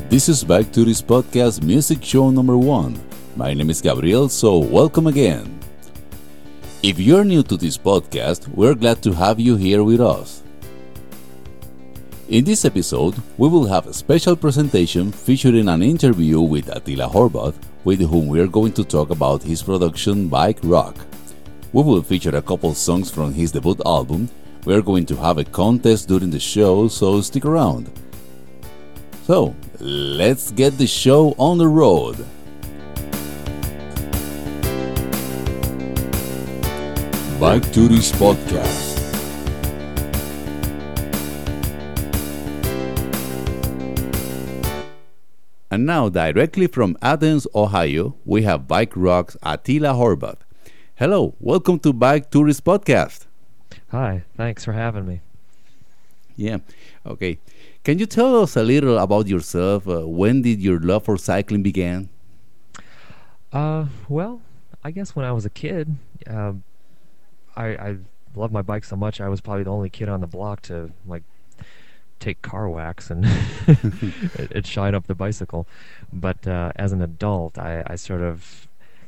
This is Back to this podcast music show number 1. My name is Gabriel, so welcome again. If you're new to this podcast, we're glad to have you here with us. In this episode, we will have a special presentation featuring an interview with Attila Horvath, with whom we are going to talk about his production Bike Rock. We will feature a couple songs from his debut album. We are going to have a contest during the show, so stick around. So, let's get the show on the road. Back to this podcast. And now, directly from Athens, Ohio, we have Bike Rock's Attila Horvath. Hello, welcome to Bike Tourist Podcast. Hi, thanks for having me. Yeah, okay. Can you tell us a little about yourself? When did your love for cycling begin? Well, I guess when I was a kid, I loved my bike so much. I was probably the only kid on the block to take car wax and it shine up the bicycle. But as an adult, I sort of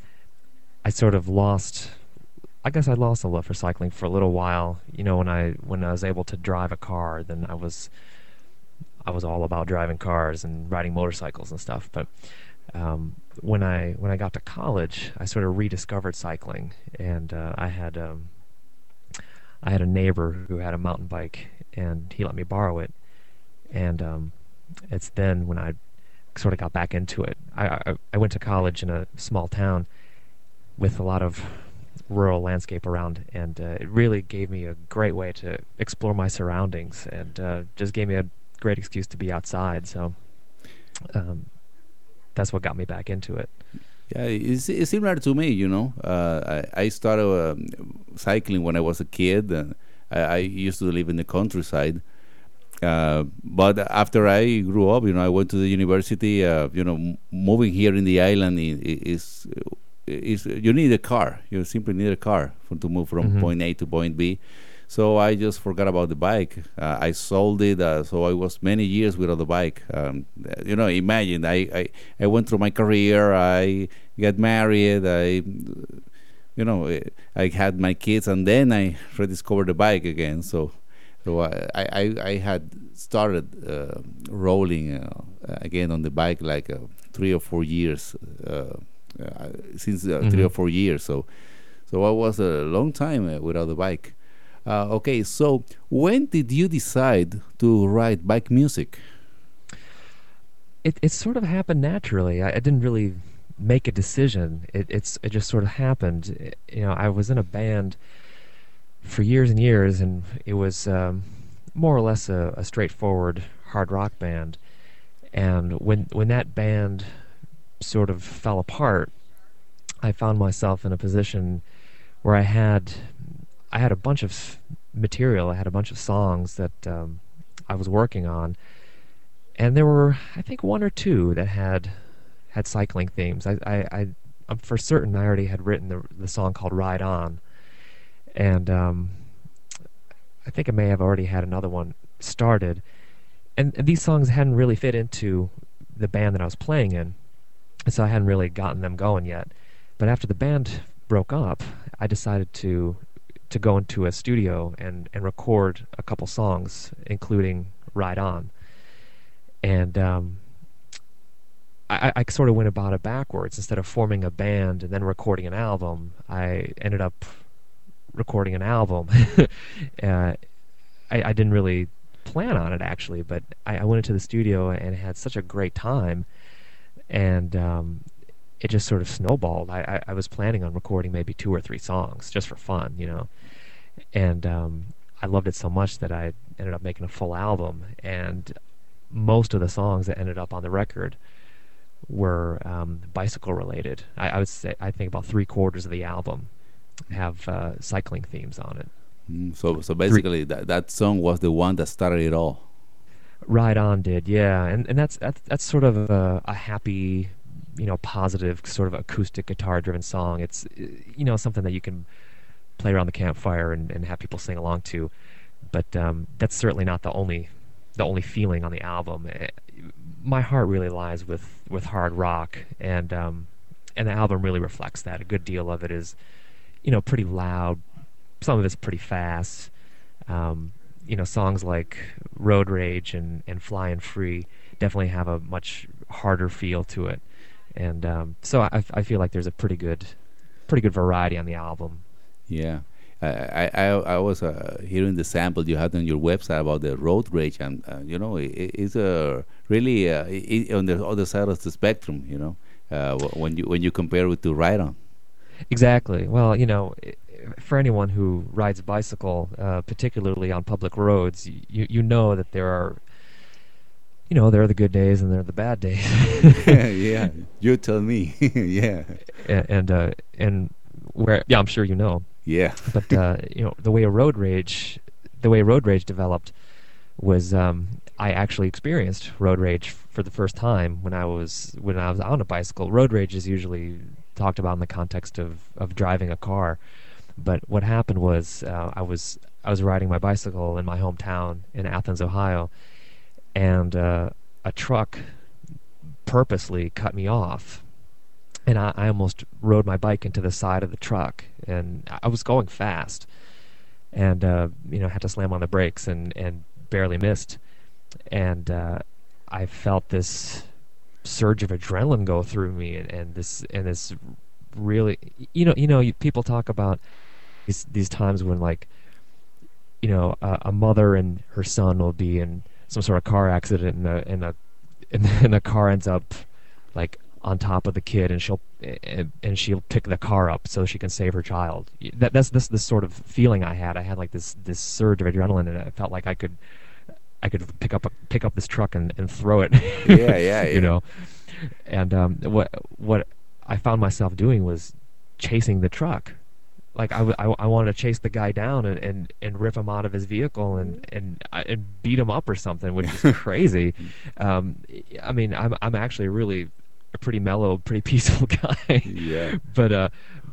lost. I guess I lost a love for cycling for a little while. You know, when I was able to drive a car, then I was all about driving cars and riding motorcycles and stuff. But when I got to college, I sort of rediscovered cycling, and I had a neighbor who had a mountain bike, and he let me borrow it. And it's then when I sort of got back into it. I went to college in a small town with a lot of rural landscape around, and it really gave me a great way to explore my surroundings, and just gave me a great excuse to be outside. So that's what got me back into it. Yeah, it's similar to me, you know. I started cycling when I was a kid. I used to live in the countryside. But after I grew up, you know, I went to the university. Moving here in the island is you need a car. You simply need a car to move from point A to point B. So I just forgot about the bike. I sold it. So I was many years without the bike. Imagine I went through my career. I got married. I had my kids, and then I rediscovered the bike again. So I had started rolling again on the bike 3 or 4 years. Since 3 or 4 years, so I was a long time without a bike. Okay, so when did you decide to write bike music? It sort of happened naturally. I didn't really make a decision. It just sort of happened. I was in a band for years and years, and it was more or less a straightforward hard rock band. And when that band sort of fell apart, I found myself in a position where I had a bunch of material. I had a bunch of songs that I was working on, and there were, I think, 1 or 2 that had cycling themes. I'm for certain I already had written the song called Ride On, and I think I may have already had another one started, and these songs hadn't really fit into the band that I was playing in. So I hadn't really gotten them going yet. But after the band broke up, I decided to go into a studio and record a couple songs, including Ride On. And I sort of went about it backwards. Instead of forming a band and then recording an album, I ended up recording an album. I didn't really plan on it, actually, but I went into the studio and had such a great time. And it just sort of snowballed. I was planning on recording maybe 2 or 3 songs just for fun, and I loved it so much that I ended up making a full album. And most of the songs that ended up on the record were bicycle related. I would say, I think about 3/4 of the album have cycling themes on it. So basically, that song was the one that started it all. Ride On did, yeah, and that's sort of a happy, positive sort of acoustic guitar-driven song. It's something that you can play around the campfire and have people sing along to. But that's certainly not the only feeling on the album. my heart really lies with hard rock, and the album really reflects that. A good deal of it is, pretty loud. Some of it's pretty fast. Songs like Road Rage and Flying Free definitely have a much harder feel to it, and so I feel like there's a pretty good variety on the album. Yeah. I was hearing the sample you had on your website about the road rage, and it's really on the other side of the spectrum. When you compare it to Ride On. Exactly. Well, for anyone who rides a bicycle, particularly on public roads, you know that there are, there are the good days and there are the bad days. Yeah, you tell me. Yeah. And where, yeah, I'm sure you know. Yeah. But the way Road Rage developed was I actually experienced road rage for the first time when I was on a bicycle. Road rage is usually talked about in the context of driving a car, but what happened was I was riding my bicycle in my hometown in Athens, Ohio, and a truck purposely cut me off. And I almost rode my bike into the side of the truck, and I was going fast, and had to slam on the brakes and barely missed, and I felt this surge of adrenaline go through me, and this really, people talk about these times when, like, a mother and her son will be in some sort of car accident, and the car ends up like on top of the kid, and she'll pick the car up so she can save her child. That's the sort of feeling I had. I had like this surge of adrenaline, and I felt like I could pick up this truck and throw it. Yeah. And what I found myself doing was chasing the truck. Like I wanted to chase the guy down and rip him out of his vehicle and beat him up or something, which is crazy. I mean, I'm actually really a pretty mellow, pretty peaceful guy. Yeah. But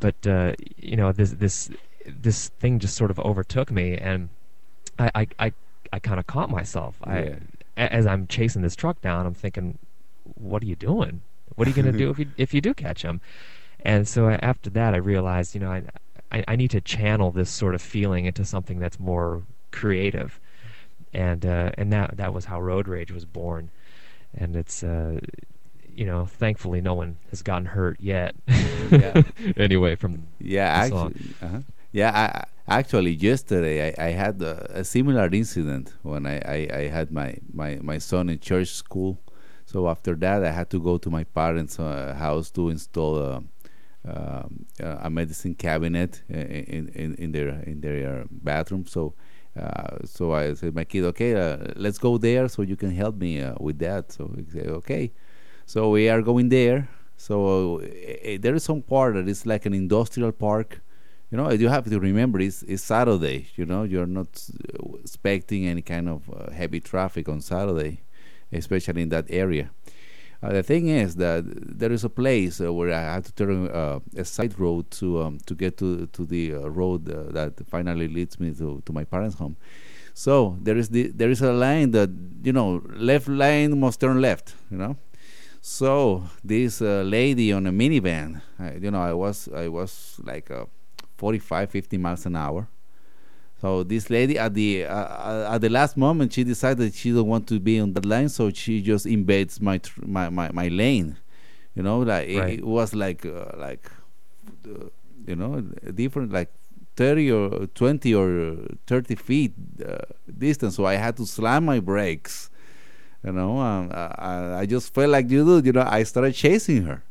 this thing just sort of overtook me, and I kind of caught myself. Yeah. As I'm chasing this truck down, I'm thinking, what are you doing? What are you going to do if you do catch him? And so after that, I realized, I need to channel this sort of feeling into something that's more creative, and that was how Road Rage was born. And it's thankfully no one has gotten hurt yet. Yeah. Anyway, from Yeah, the song. Yeah, actually, yesterday I had a similar incident when I had my son in church school. So after that, I had to go to my parents' house to install a medicine cabinet in their bathroom. So I said, my kid, okay, let's go there so you can help me with that. So he said, okay. So we are going there. So there is some part that is like an industrial park. You have to remember it's Saturday. You're not expecting any kind of heavy traffic on Saturday, especially in that area. The thing is that there is a place where I have to turn a side road to get to the road that finally leads me to my parents' home. So there is a line that left lane must turn left. So this lady on a minivan, I was like 45, 50 miles an hour. So this lady at the last moment, she decided she don't want to be on that line, so she just invades my lane. Like Right. it was like different, like 30 or 20 or 30 feet distance. So I had to slam my brakes. I just felt like you do. I started chasing her.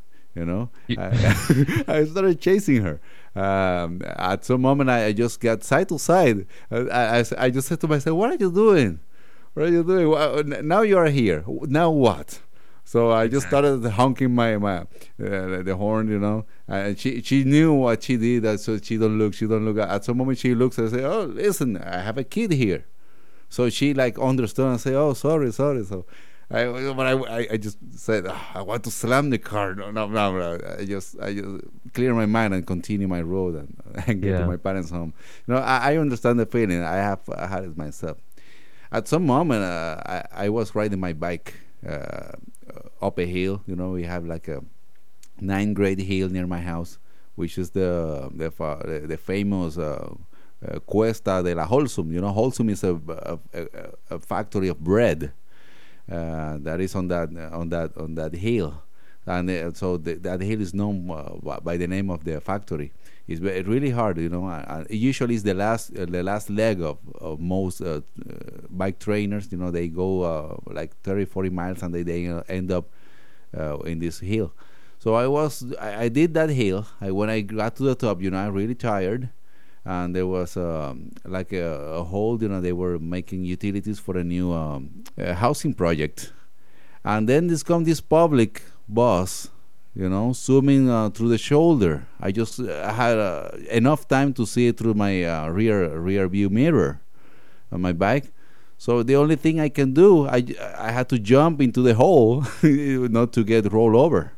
I started chasing her. At some moment, I just got side to side. I just said to myself, "What are you doing? What are you doing? Now you are here. Now what?" So I just started honking my the horn, and she knew what she did. So she don't look. At some moment, she looks and say, "Oh, listen, I have a kid here." So she understood and say, "Oh, sorry." So I just said, I want to slam the car. No. I just clear my mind and continue my road and get to my parents' home. I understand the feeling. I had it myself. At some moment, I was riding my bike up a hill. We have like a 9-grade hill near my house, which is the famous Cuesta de la Holsum. Holsum is a factory of bread that is on that hill, and so that hill is known by the name of the factory. It's really hard, usually it's the last leg of most bike trainers. They go like 30-40 miles, and they end up in this hill. So I did that hill. When I got to the top, I'm really tired, and there was like a hole. They were making utilities for a new housing project, and then this public bus, zooming through the shoulder. I just had enough time to see it through my rear view mirror on my bike. So the only thing I can do, I had to jump into the hole, not to get rolled over.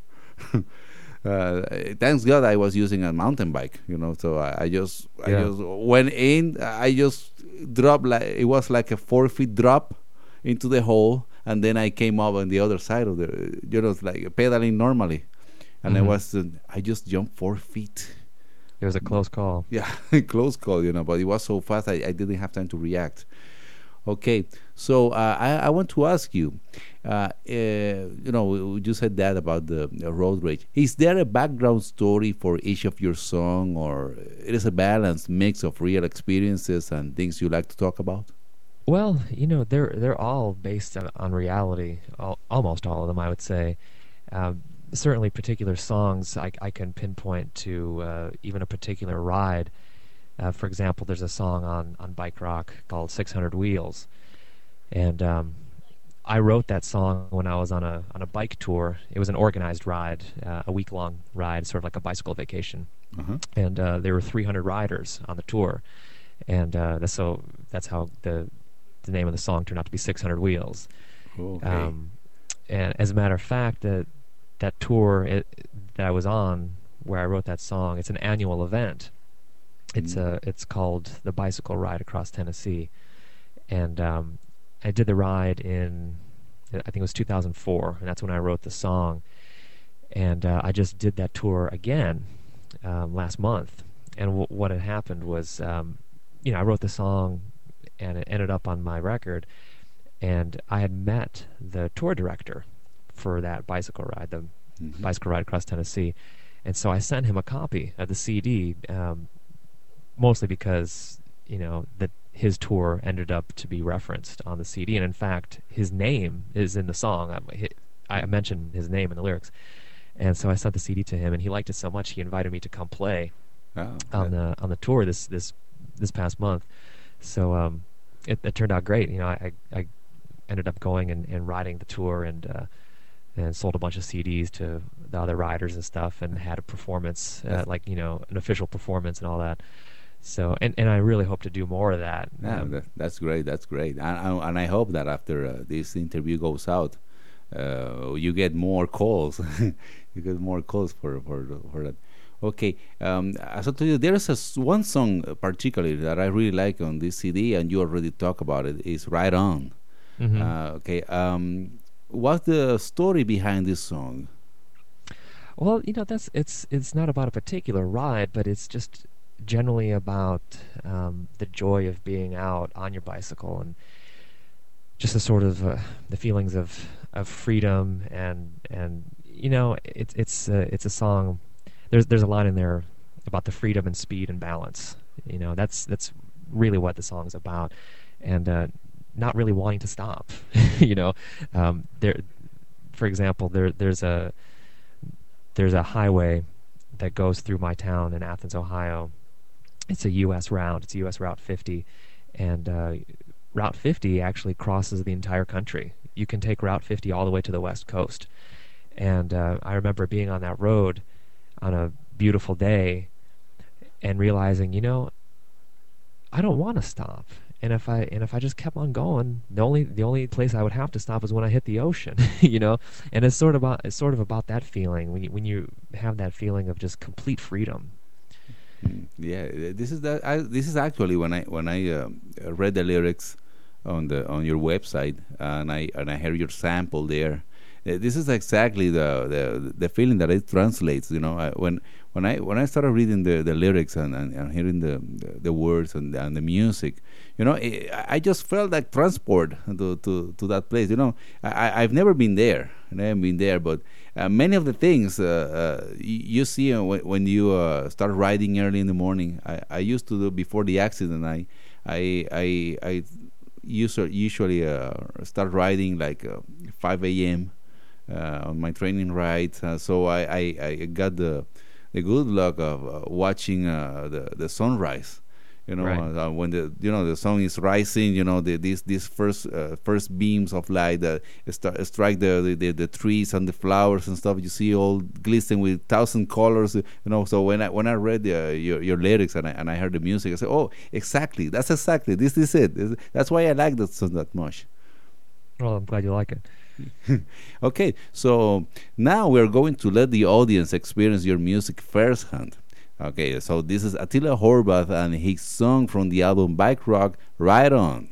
Thanks God I was using a mountain bike, So I just went in. I just dropped, like it was like a 4 feet drop into the hole, and then I came up on the other side of it's like pedaling normally, and I just jumped 4 feet. It was a close call. Yeah, close call, but it was so fast I didn't have time to react. Okay, so I want to ask you, you said that about the road rage. Is there a background story for each of your song, or it is a balanced mix of real experiences and things you like to talk about? Well, they're all based on reality, almost all of them, I would say. Certainly particular songs I can pinpoint to even a particular ride. For example, there's a song on Bike Rock called 600 Wheels, and I wrote that song when I was on a bike tour. It was an organized ride, a week-long ride, sort of like a bicycle vacation. And there were 300 riders on the tour, and that's how the name of the song turned out to be 600 Wheels. Okay. And as a matter of fact, that tour that I was on, where I wrote that song, it's an annual event. It's called the Bicycle Ride Across Tennessee, and I did the ride in, I think it was 2004, and that's when I wrote the song. And I just did that tour again last month. And what had happened was, I wrote the song, and it ended up on my record. And I had met the tour director for that bicycle ride, the Bicycle Ride Across Tennessee. And so I sent him a copy of the CD. Mostly because that his tour ended up to be referenced on the CD, and in fact his name is in the song. I mentioned his name in the lyrics, and so I sent the CD to him, and he liked it so much he invited me to come play on the tour this past month. So it turned out great. I ended up going and riding the tour, and sold a bunch of CDs to the other riders and stuff, and had a performance, an official performance and all that. So, and I really hope to do more of that. Yeah, that's great. That's great. And I hope that after this interview goes out, you get more calls. You get more calls for that. Okay. As I told you, there is one song particularly that I really like on this CD, and you already talked about it. Is "Ride On." Okay. What's the story behind this song? Well, it's not about a particular ride, but it's just generally about the joy of being out on your bicycle, and just the sort of the feelings of freedom, and it's a song. There's a line in there about the freedom and speed and balance. That's really what the song's about, and not really wanting to stop. There, for example, there's a highway that goes through my town in Athens, Ohio. It's a U.S. route. It's U.S. Route 50, and Route 50 actually crosses the entire country. You can take Route 50 all the way to the West Coast. And I remember being on that road on a beautiful day and realizing, I don't want to stop. And if I just kept on going, the only place I would have to stop is when I hit the ocean, And it's sort of about that feeling when you have that feeling of just complete freedom. Yeah, this is actually when I read the lyrics on your website, and I heard your sample there. This is exactly the feeling that it translates. When I started reading the lyrics and hearing the words and the music, I just felt like transport to that place. I've never been there. But many of the things you see when you start riding early in the morning. I used to do before the accident. I usually start riding like 5 a.m. On my training rides. So I got the good luck of watching the sunrise. Right. When the sun is rising, these first beams of light that strike the trees and the flowers and stuff. You see all glistening with thousand colors. So when I read your lyrics and I heard the music, I said, oh, exactly. That's exactly this is it. That's why I like that song that much. Well, I'm glad you like it. Okay, so now we're going to let the audience experience your music firsthand. Okay, so this is Attila Horvath and his song from the album Bike Rock, Ride On.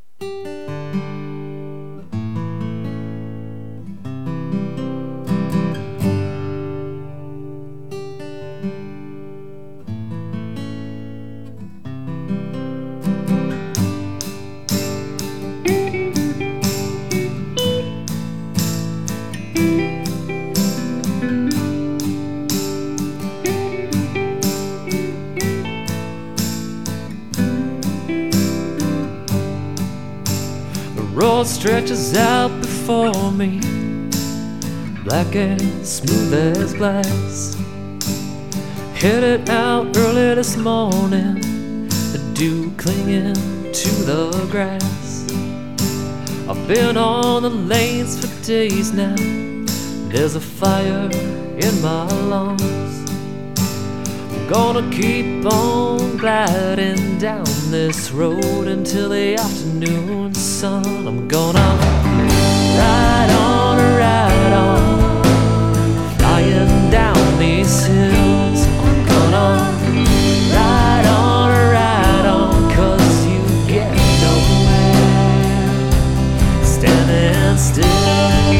Road stretches out before me, black and smooth as glass. Headed out early this morning, the dew clinging to the grass. I've been on the lanes for days now, there's a fire in my lungs. I'm gonna keep on gliding down this road until the afternoon sun. I'm gonna ride on, flying down these hills. I'm gonna ride on, 'cause you get nowhere standing still.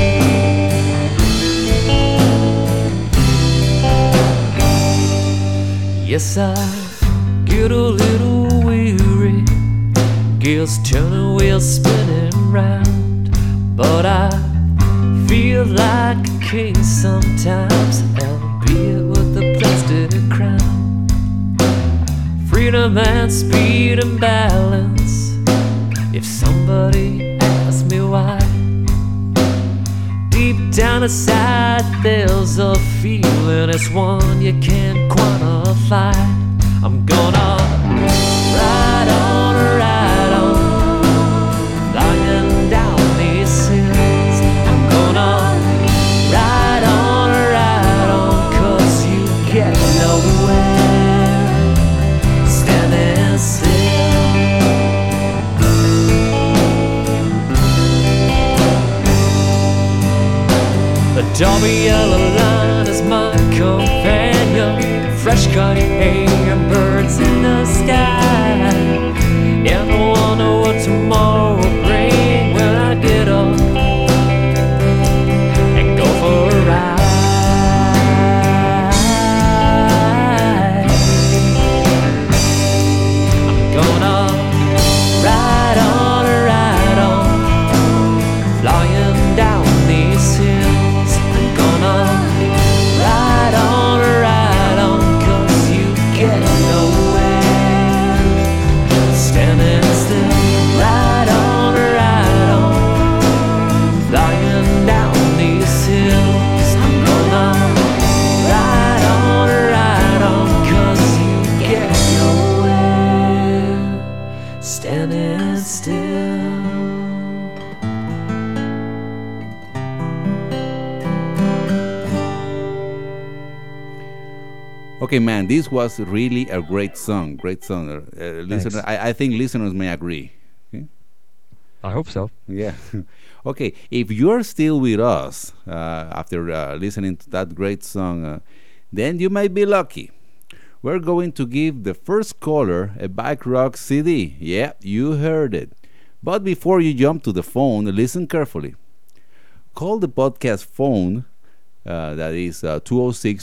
Yes, I get a little weary, gears turning, wheels spinning round, but I feel like a king sometimes, albeit with a plastic crown. Freedom and speed and balance, if somebody asks me why. Deep down inside there's a feeling, it's one you can't quantify. I'm gonna ride on, flying down these hills. I'm gonna ride on, 'cause you get nowhere standing still. The Derby yellow line is my companion, fresh cut hay and birds in the sky. And I wonder what tomorrow will bring when I get up and go for a ride. I'm gonna ride on, flying down these hills. I'm gonna ride on, 'cause you get nowhere standing still. Ride on, flying down these hills. I'm gonna ride on, 'cause you get nowhere standing still. Okay, man, this was really a great song. Great song. Listener, I think listeners may agree. Okay? I hope so. Yeah. Okay, if you're still with us after listening to that great song, then you might be lucky. We're going to give the first caller a Bike Rock CD. Yeah, you heard it. But before you jump to the phone, listen carefully. call the podcast phone, that is 206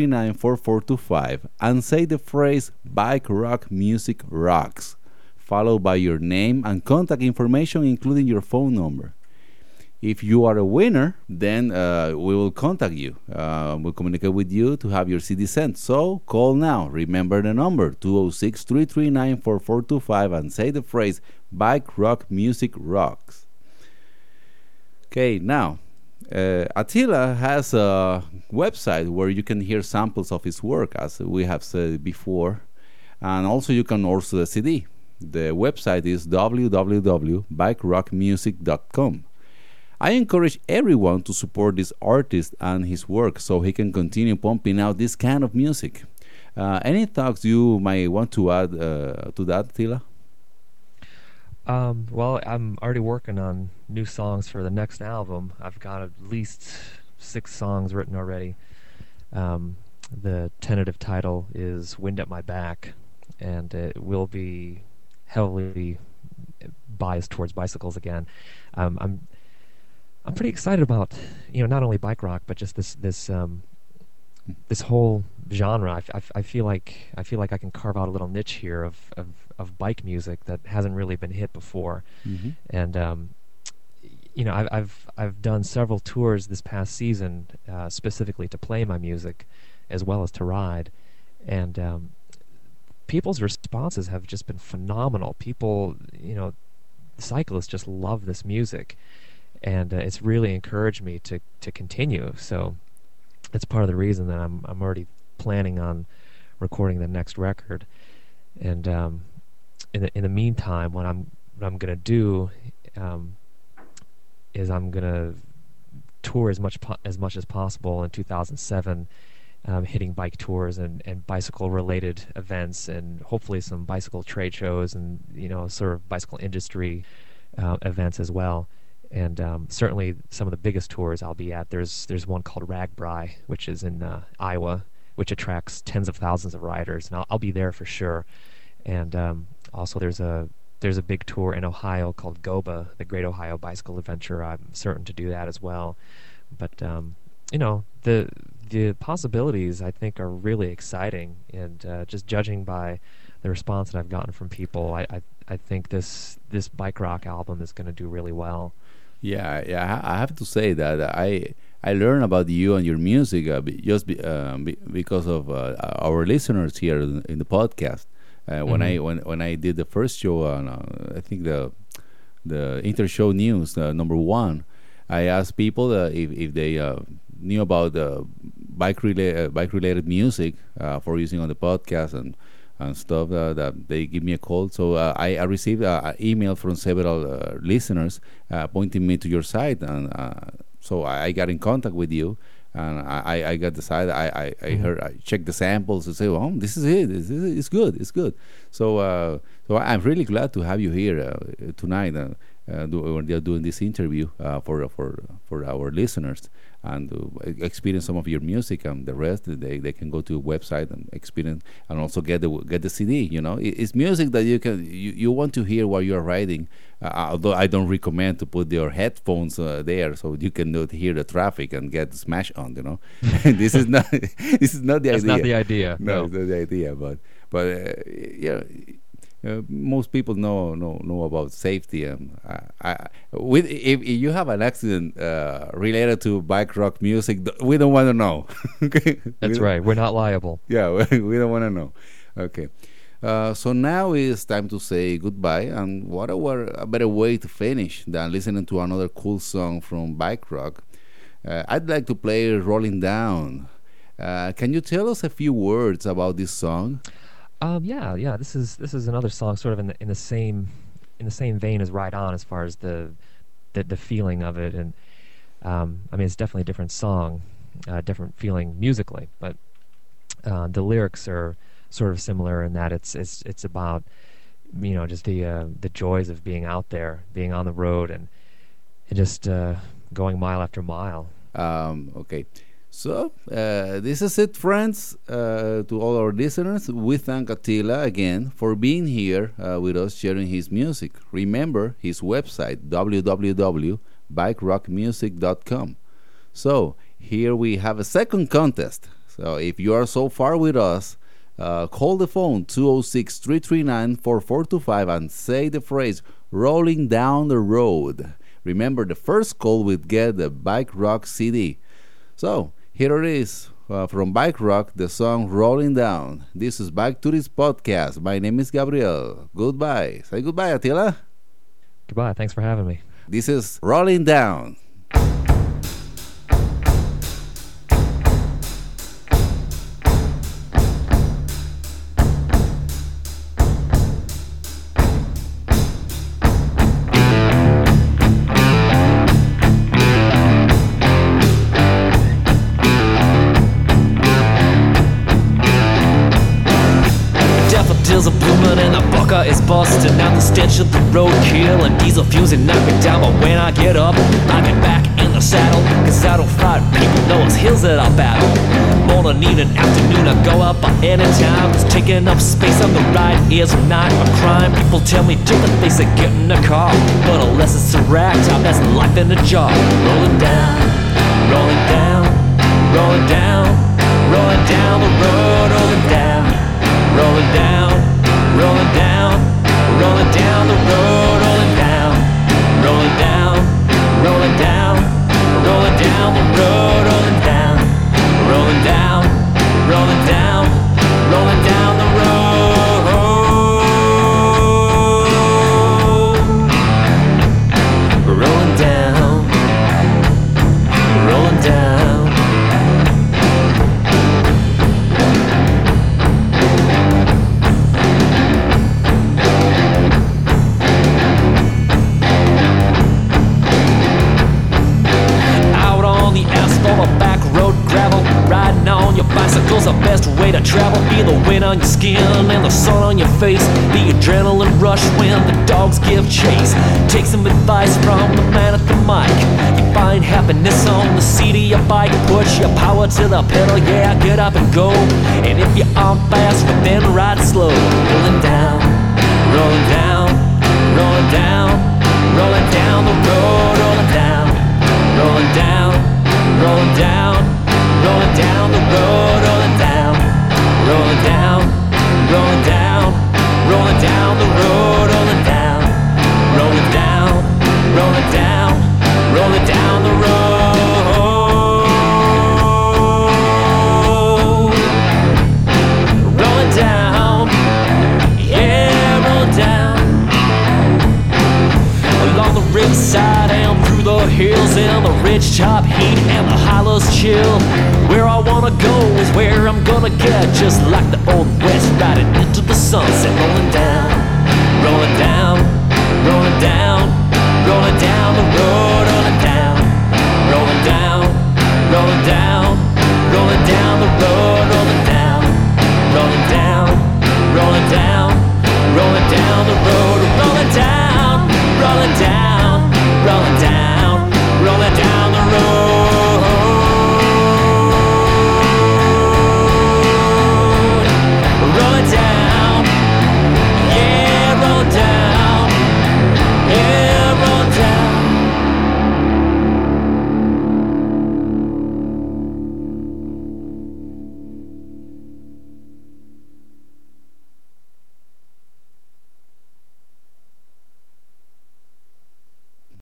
and say the phrase Bike Rock Music Rocks, followed by your name and contact information, including your phone number. If you are a winner, then we will contact you. We'll communicate with you to have your CD sent. So call now. Remember the number 206 and say the phrase Bike Rock Music Rocks. Okay, now Attila has a website where you can hear samples of his work, as we have said before, and also you can order the CD. The website is www.bikerockmusic.com. I encourage everyone to support this artist and his work so he can continue pumping out this kind of music. Any thoughts you might want to add to that, Attila? Well, I'm already working on new songs for the next album. I've got at least 6 songs written already. The tentative title is Wind at My Back, and it will be heavily biased towards bicycles again. I'm pretty excited about, not only bike rock, but just this whole genre. I feel like I can carve out a little niche here of bike music that hasn't really been hit before. Mm-hmm. And I've done several tours this past season, specifically to play my music, as well as to ride, and people's responses have just been phenomenal. People, cyclists just love this music. And it's really encouraged me to continue. So it's part of the reason that I'm already planning on recording the next record. And in the meantime, what I'm gonna do is I'm gonna tour as much as possible in 2007, hitting bike tours and bicycle related events, and hopefully some bicycle trade shows and sort of bicycle industry events as well. And certainly some of the biggest tours I'll be at. There's one called RAGBRAI, which is in Iowa, which attracts tens of thousands of riders, and I'll be there for sure. And also there's a big tour in Ohio called GOBA, the Great Ohio Bicycle Adventure. I'm certain to do that as well. But the possibilities, I think, are really exciting, and just judging by the response that I've gotten from people, I think this bike rock album is going to do really well. Yeah, I have to say that I learned about you and your music because of our listeners here in the podcast. When I did the first show on I think the Intershow News #1, I asked people if they knew about bike related music for using on the podcast and stuff, that they give me a call. So I received an email from several listeners pointing me to your site, and so I got in contact with you, and I got the site. I heard, I checked the samples and say, "Oh, this is it. It's good. It's good." So I'm really glad to have you here tonight. Doing this interview for our listeners, and experience some of your music, and the rest they can go to a website and experience, and also get the CD. It's music that you want to hear while you're riding. Although I don't recommend to put your headphones there, so you can not hear the traffic and get smash on. This is not the idea. That's not the idea. No, it's not the idea. But yeah. Most people know about safety, and if you have an accident related to bike rock music, we don't want to know. Okay, that's right. We're not liable. Yeah, we don't want to know. Okay, so now it's time to say goodbye, and what a better way to finish than listening to another cool song from bike rock. I'd like to play "Rolling Down." Can you tell us a few words about this song? Yeah. This is another song, sort of in the same vein as "Ride On," as far as the feeling of it, and it's definitely a different song, different feeling musically, but the lyrics are sort of similar in that it's about just the joys of being out there, being on the road, and just going mile after mile. Okay. So, this is it, friends. To all our listeners, we thank Attila again for being here with us, sharing his music. Remember his website, www bikerockmusic.com. So here we have a second contest. So if you are so far with us, call the phone 206-339-4425 and say the phrase rolling down the road. Remember, the first call will get the Bike Rock CD. So here it is from Bike Rock, the song Rolling Down. This is Bike Tourist Podcast. My name is Gabriel. Goodbye. Say goodbye, Attila. Goodbye. Thanks for having me. This is Rolling Down. Daffodils are blooming and the bucker is busting out the stench of the roadkill and diesel fumes and knock me down. But when I get up, I get back in the saddle, cause I don't fight people, know it's hills that I battle. Morning, evening, afternoon, I go up by any time, cause taking up space on the ride is not a crime. People tell me different things to get in a car, but unless it's a ragtime, that's life in a jar. Rolling down, rolling down, rolling down, rolling down the road, rolling down, rolling down, rolling down, rolling down the road, rolling down, rolling down, rolling down, rolling down the road, rolling down, rolling down, rolling down, rolling down the road, rolling down, rolling down. A back road gravel, riding on your bicycle's the best way to travel. Feel the wind on your skin and the sun on your face, the adrenaline rush when the dogs give chase. Take some advice from the man at the mic. You find happiness on the seat of your bike. Push your power to the pedal, yeah, get up and go. And if you aren't fast, then ride slow. Rolling down, rolling down, rolling down, rolling down the road, rolling down, rolling down, rolling down, rolling down the road, rolling down, rolling down, rolling down, rolling down the road, rolling down, rolling down, rolling down, rolling down the road, rolling down, yeah, rolling down, along the riverside and through the hills and the ridge top heat and the hollows chill. Where I wanna go is where I'm gonna get, just like the old west, riding into the sunset. Rolling down, rolling down, rolling down, rolling down the road, rolling down.